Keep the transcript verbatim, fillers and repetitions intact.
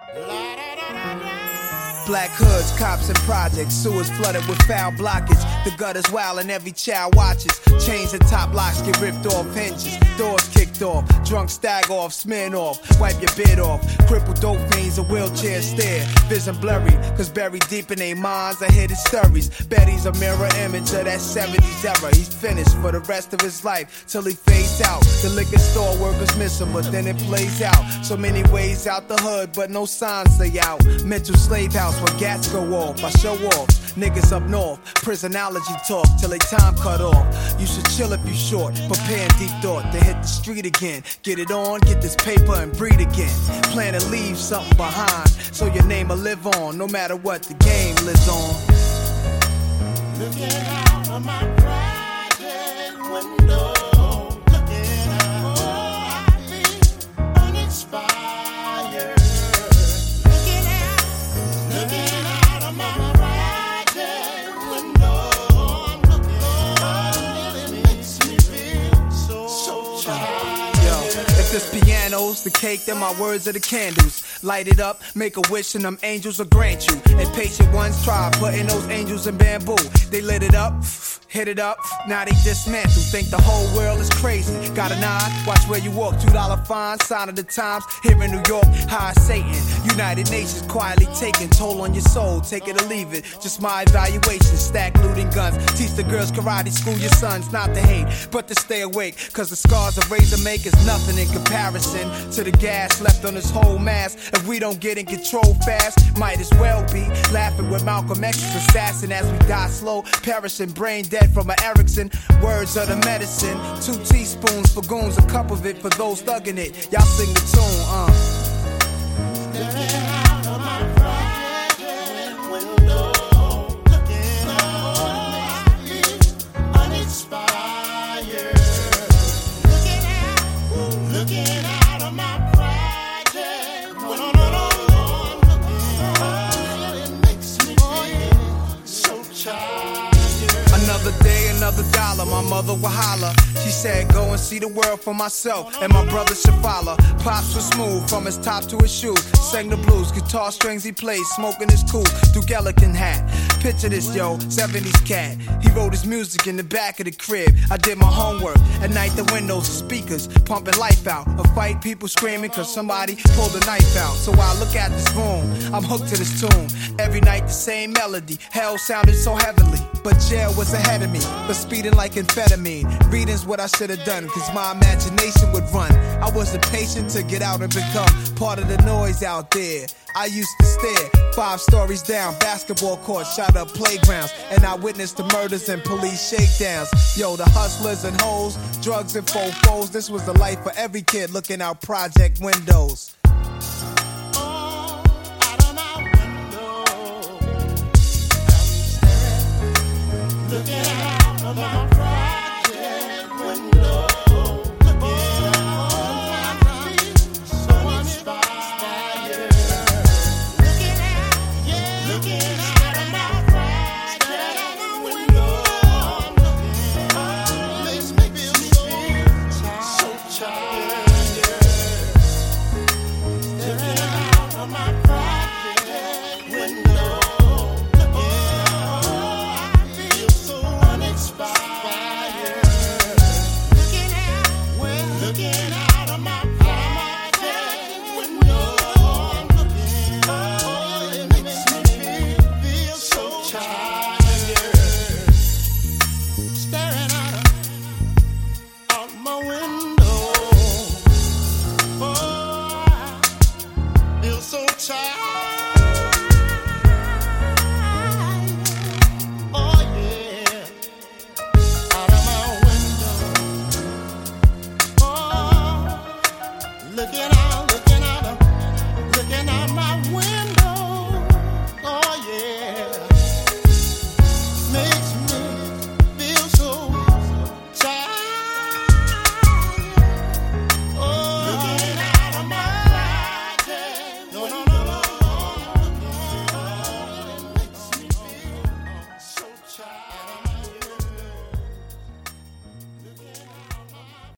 Black hoods, cops and projects, sewers flooded with foul blockage. The gutters wild and every child watches. Chains and top locks get ripped off hinges. Doors kicked off, drunk stag off, smearing off. Wipe your beard off, crippled dope fiends, a wheelchair stare. Vision blurry, cause buried deep in their minds are hidden stories. Betty's a mirror image of that seventies era. He's finished for the rest of his life till he fades out. The liquor store workers miss him, but then it plays out. So many ways out the hood, but no signs say out. Mental slave house where gats go off. I show off, niggas up north. Prisonology talk till they time cut off. You should chill if you short, preparing deep thought to hit the street again. Get it on, get this paper and breathe again. Plan to leave something behind, so your name will live on, no matter what the game lives on. Looking out of my project window, looking out, oh, I feel uninspired. Looking out, looking out of my project window, I'm looking, oh, it really makes me feel so, so tired. Yo, if it's pianos, the cake, then my words are the candles. Light it up, make a wish and them angels will grant you. Impatient ones try putting those angels in bamboo. They lit it up, hit it up, now they dismantle. Think the whole world is crazy. Got a nod, watch where you walk. Two dollar fine, sign of the times. Here in New York, high Satan. United Nations quietly taking toll on your soul. Take it or leave it, just my evaluation. Stack looting guns, teach the girls karate, school your sons not to hate, but to stay awake. Cause the scars a razor make is nothing in comparison to the gas left on this whole mass. If we don't get in control fast, might as well be laughing with Malcolm X's assassin as we die slow, perishing, brain dead from an Erickson. Words of the medicine, two teaspoons for goons, a cup of it for those thugging it. Y'all sing the tune, uh. Looking out of my project window, looking out, I feel uninspired. Looking out, looking out of my project window, I'm looking, oh, it makes me feel so tired. Another day, another dollar, my mother will holler. She said, go and see the world for myself, and my brother should follow. Pops was smooth from his top to his shoes. Sang the blues, guitar strings he played, smoking his cool, through Gilligan hat. Picture this, yo, seventies cat. He wrote his music in the back of the crib. I did my homework. At night, the windows and speakers, pumping life out. A fight, people screaming cause somebody pulled a knife out. So I look at this room, I'm hooked to this tune. Every night the same melody, hell sounded so heavenly. But jail was ahead of me, but speeding like amphetamine. Reading's what I should have done, cause my imagination would run. I wasn't patient to get out and become part of the noise out there. I used to stare, five stories down, basketball courts, shot up playgrounds, and I witnessed the murders and police shakedowns. Yo, the hustlers and hoes, drugs and fofos, this was the life for every kid looking out project windows. Oh, out of my window, I'm staring, looking out of my project window, looking out, I feel so inspired. Looking out of my project window, I'm looking, oh, makes me feel so, so tired. Looking out of my project window, looking, oh, I feel so uninspired. Looking out, well, looking out of my project window, I'm looking, oh, it makes me so tired, staring out of, out my window. Oh, I feel so tired. Oh yeah, out of my window. Oh, looking